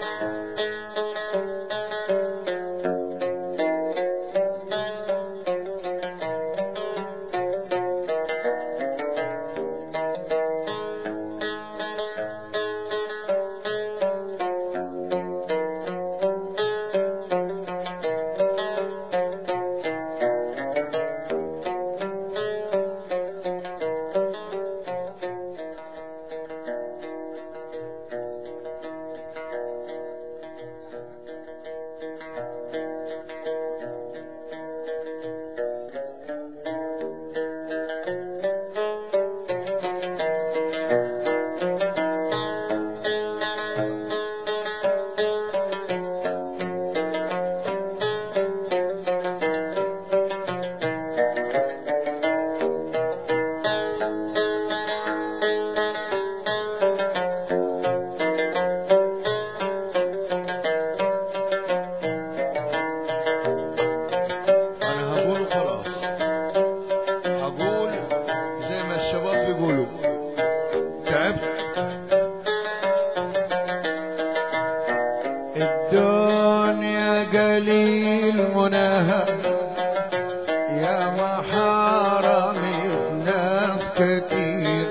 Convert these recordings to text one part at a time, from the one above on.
الدنيا قليل مناها يا محارمي في ناس كتير،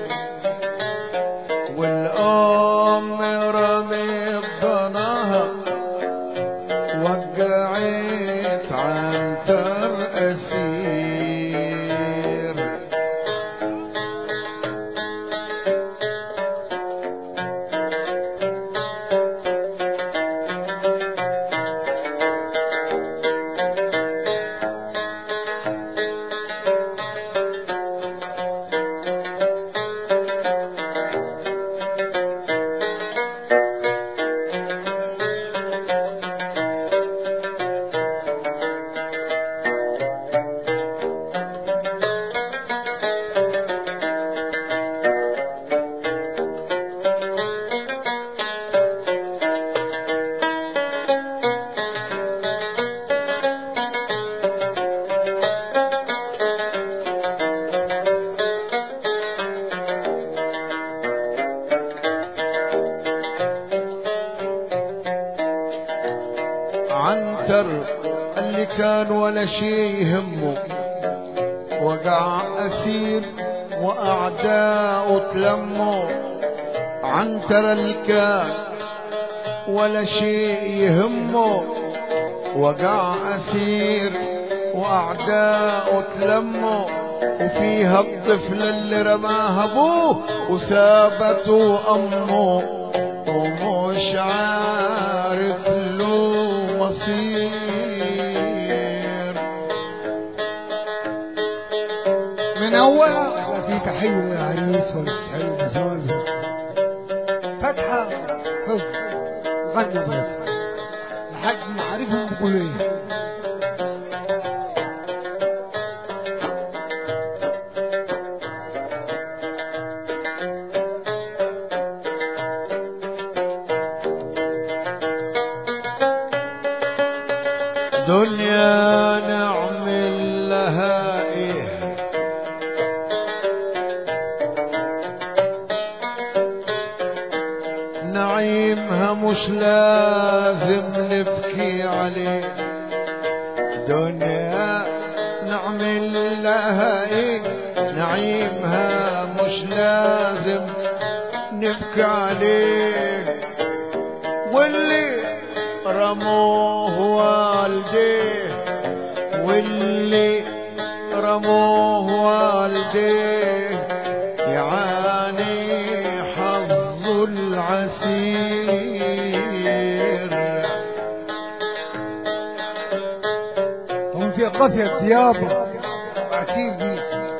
والأم رميت ضناها وقعت عنتر أسير. عنتر اللي كان ولا شي يهمه وقع أسير وأعداؤه تلموا. عنتر اللي كان ولا شي يهمه وقع أسير وأعداؤه تلموا، وفيها الطفل اللي رماها أبوه وسابته أمه ومش عارف له مصير. من أولها في تحية للعريس والتحية لزوجها، فتحة حزن غنوا بس لحد ما عرفهم بيقولوا ايه. دنيا نعمل لها ايه، نعيمها مش لازم نبكي عليه. دنيا نعمل لها ايه، نعيمها مش لازم نبكي عليه. واللي رموه والديه، واللي رموه والديه يعاني حظ العسير. هم في قافية ثيابه عسير دي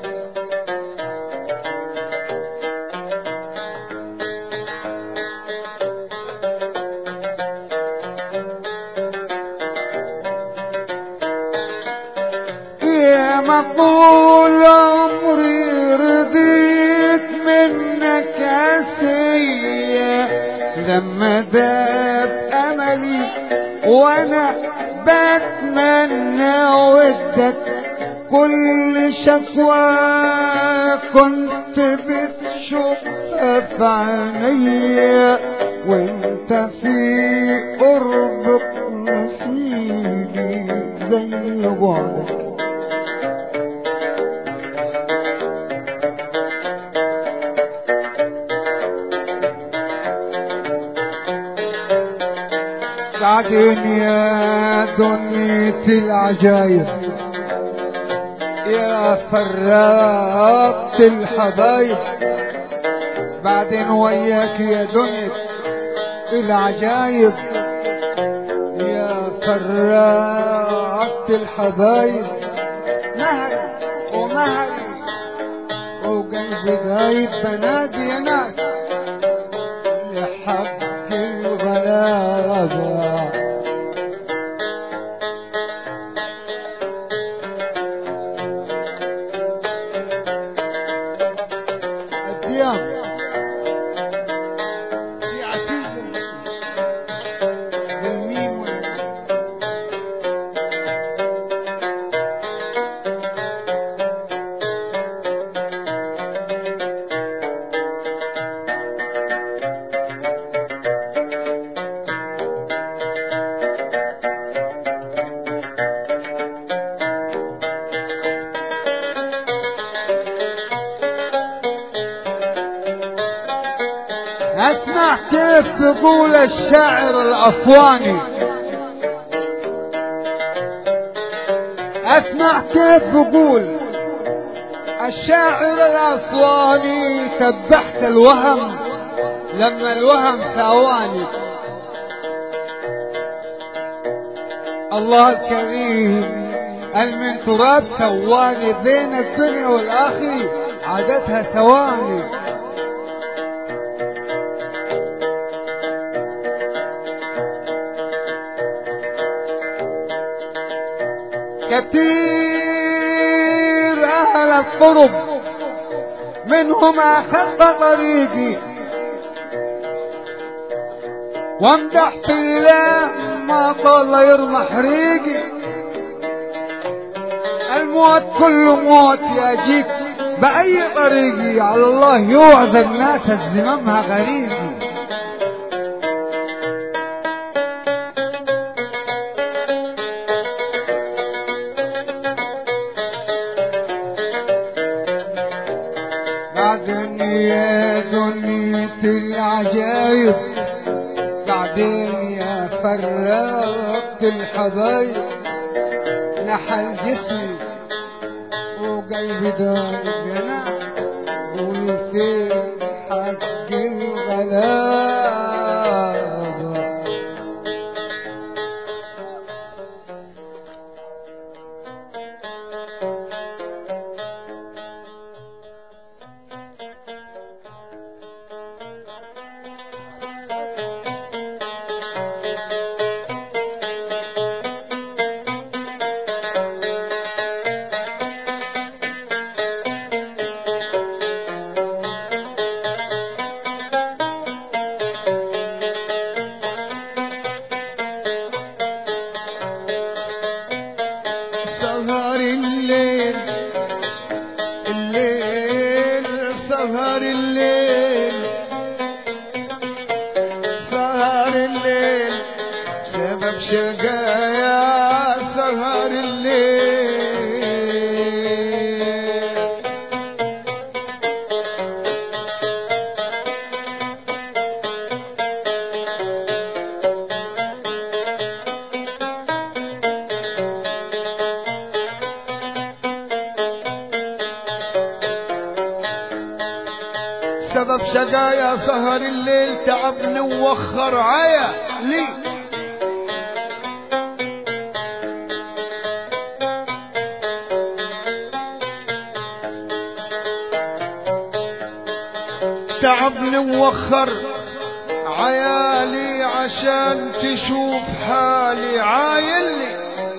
طول عمري رضيت منك عسية، لما داب أملي وأنا بتمنى ودك. كل شكوى كنت بتشوفها في عينيا وانت في زي بعدك. بعدين يا دنيا العجايب يا فرقت الحبايب، بعدين وياك يا دنيا العجايب يا فرقت الحبايب. نهري ومهري وقلبي دايب بنادي يا ناس لحق الغلابة. الديام في عسير بالميم والميم. اسمع كيف تقول الشاعر الأسواني، اسمع كيف تقول الشاعر الأسواني. سبحت الوهم لما الوهم ساواني. الله الكريم المن تراب سواني، بين الدنيا والآخرة عادتها ثواني. كثير أهل القرب منهم أخذ طريقي، وامدح في الله ما طال يرمح ريقي. الموت كله موت يجيك بأي طريقي، على الله يوعد الناس الزمامها غريقي. بعدين يا دنيا العجايب، بعدين يا فرقت الحبايب. نحل جسمي وقلبي دايب يا ناس، قول فين حق الغلابة. سهر الليل الليل سهر الليل سهر الليل سبب شقايا سهر الليل. سبب شقايا سهر الليل تعبني ووخر عيا لي. تعبني ووخر عيالي عشان تشوف حالي عايلي.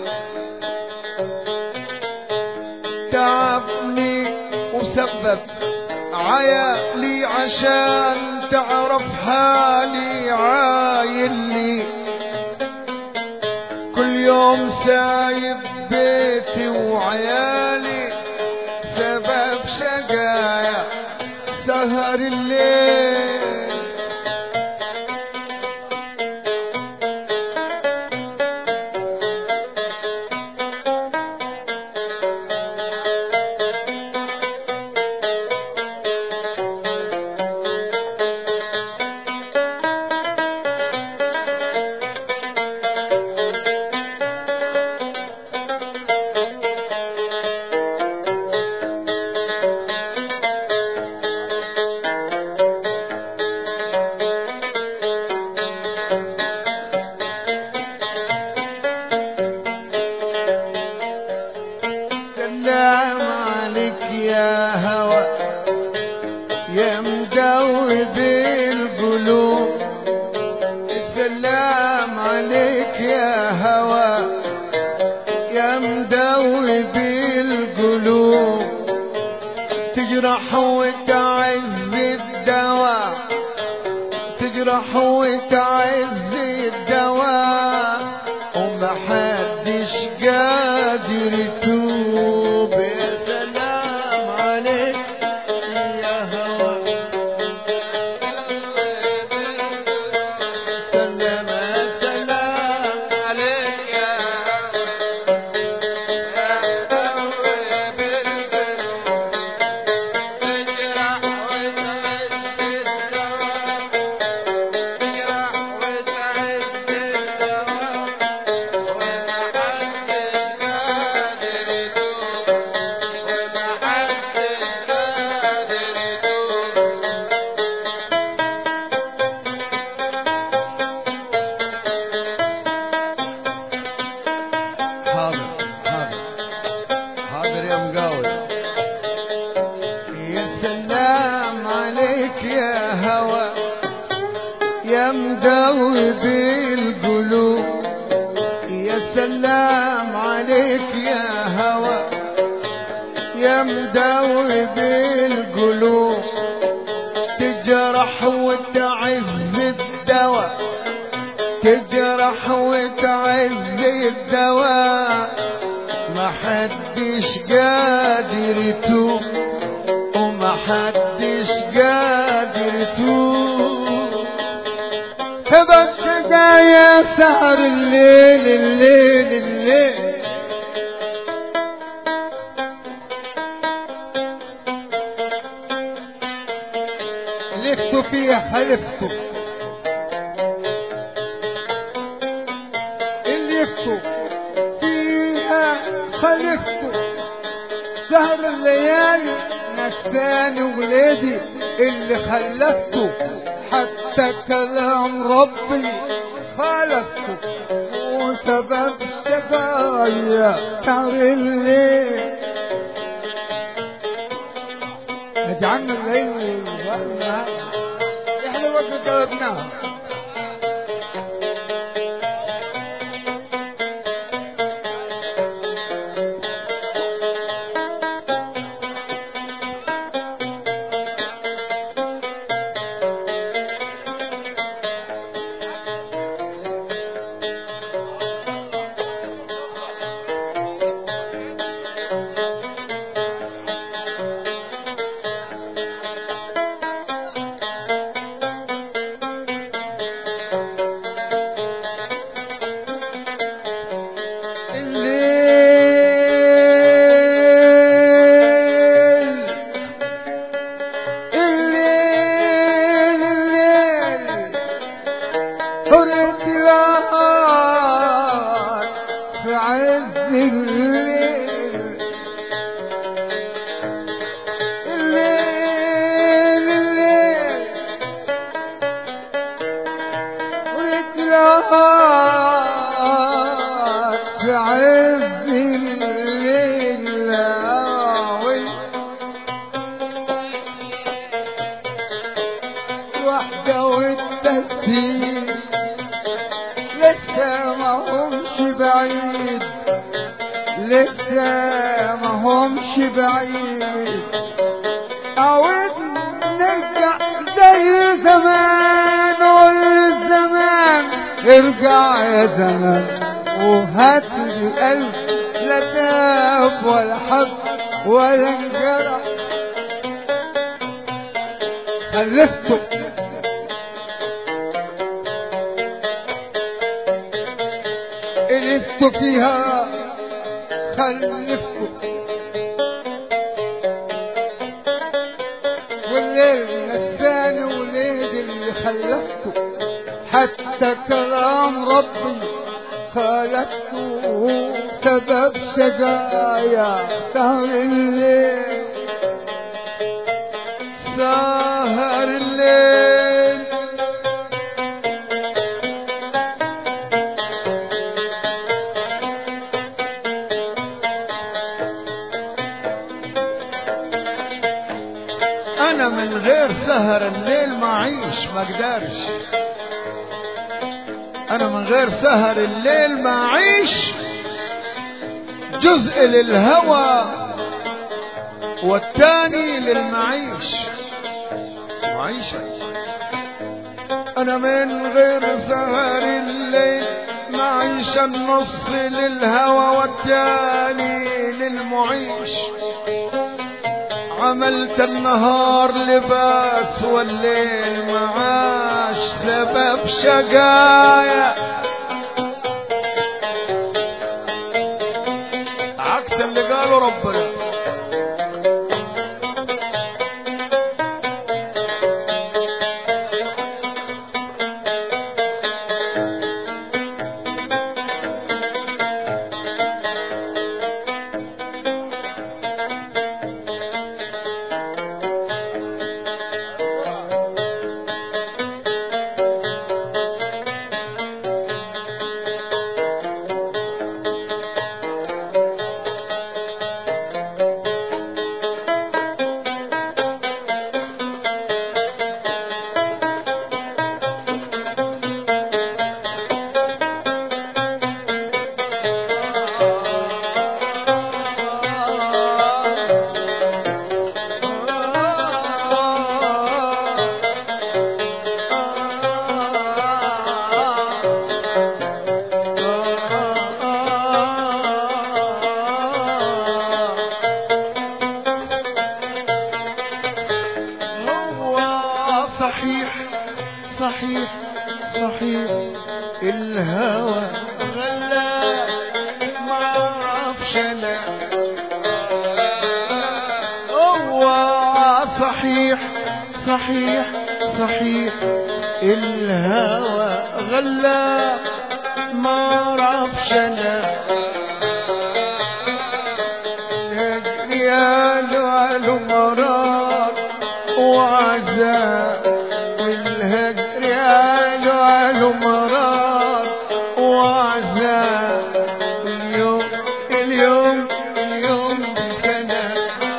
تعبني وسبب عيالي عشان تعرف حالي عايلي. كل يوم سايب بيتي وعيالي سبب شقايا سهر الليل. يا هوى يا مدوب القلوب السلام عليك يا هوى يا مدوب القلوب تجرح وتعز الدواء تجرح وتعز الدواء ومحدش قادر يتوب يا سلام عليك يا هوى سلام سلام عليك يا يا مدوب القلوب يا سلام عليك يا هوى يا مدوب القلوب تجرح وتعز الدواء تجرح وتعز الدواء ما حدش قادر يتوب وما حدش قادر يتوب سبب شقايا سهر الليل الليل الليل لفت فيها خلفته اللي لفته فيها خلفته سهر الليالي نساني ولادي اللي خلفته حتى كلام ربي خالفته وسبب شقايا سهر الليل اجعلنا الليل والنهار احنا وقت طلبناه وحده والتسبيح لسه ما همش بعيد لسه ما همش بعيد عاوز نرجع زي زمان والزمان ارجع يا زمان وهات لي قلب لا تاب ولا حب ولا انجرح خلفته الفت فيها خلفته والليل نساني وليد اللي خلفته حتى كلام ربي خالفته سبب شقايا سهر الليل سهر الليل من غير سهر الليل ما اعيش، ما اقدرش. انا من غير سهر الليل ما اعيش. جزء للهوى والتاني للمعيش، معيشة. انا من غير سهر الليل معيش، النص للهوى والتاني للمعيش. عملت النهار لباس والليل معاش، سبب شقايا عكس اللي قاله ربنا. صحيح صحيح الهوى غلا ما اعرفش انا. هو صحيح صحيح صحيح الهوى غلا ما اعرفش انا. ريال وعلو مرار وعذاب والهجر قالوا مرار وعذاب. اليوم بسنة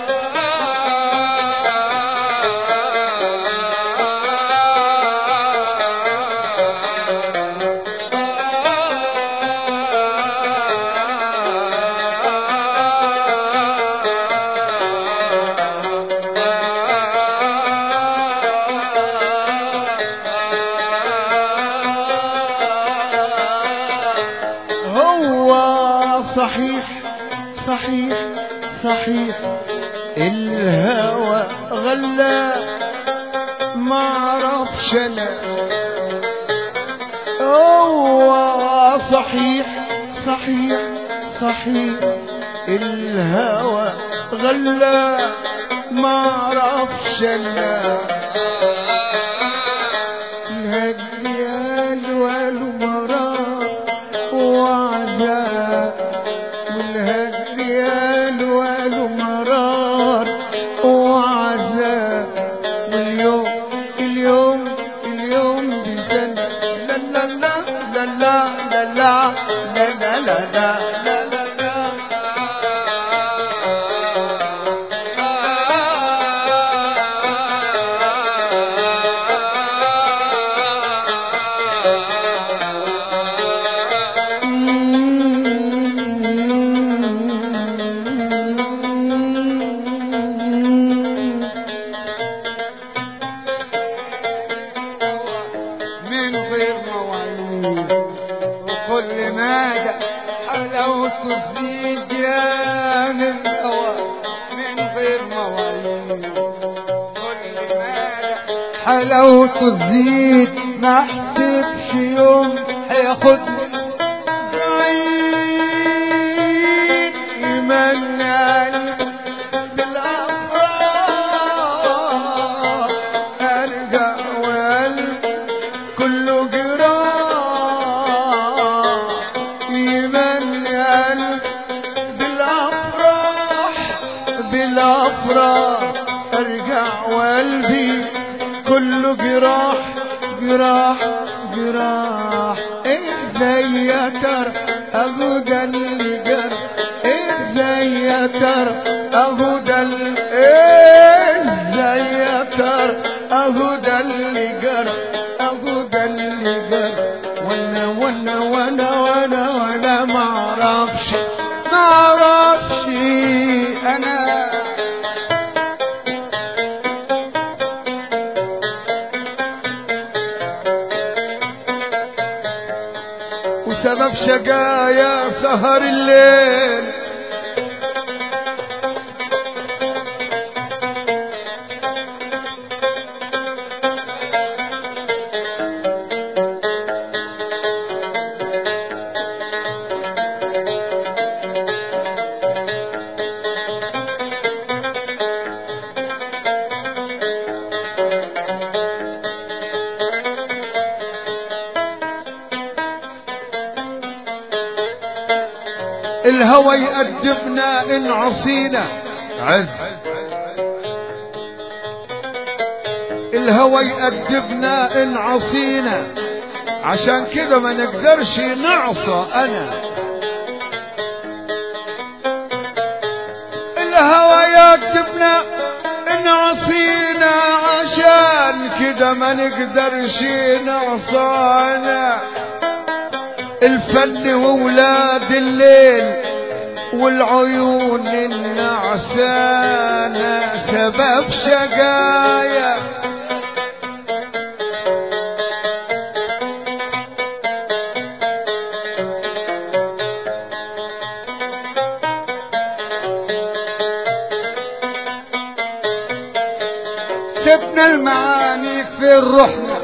صحيح صحيح صحيح الهوى غلا ما اعرفش انا. هو صحيح صحيح صحيح الهوى غلا ما اعرفش انا. الهجر والمرار وعذاب والهجر والمرار وعذاب. واليوم بسنة لا لا لا لا لا لا لا لا لا لا لا. وكل مدى حلاوة تزيد يا الهوى من غير مواعيد. كل مدى حلاوة تزيد ما حسبش يوم هياخدني بعيد. يمنعني بالأفراح أرجع والقلب كله جراح. بالأفراح ارجع وقلبي كله جراح جراح جراح. ازاي يا ترى اهو ده اللي جرى. ازاي يا ترى اهو ده ازاي يا ترى اهو ده اللي جرى اهو ده اللي جرى وانا معرفش انا وسبب شقايا سهر الليل الهوى يأدبنا إن عصينا عز الهوى يأدبنا إن عصينا عشان كده ما نقدرش نعصى أنا الهوى يأدبنا إن عصينا عشان كده ما نقدرش نعصى أنا الفن وولاد الليل والعيون النعسانة سبب شقايا سبنا المعاني في الرحمة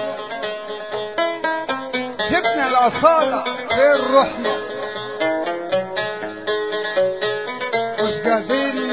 سبنا الأصالة في الرحمة مش قادرين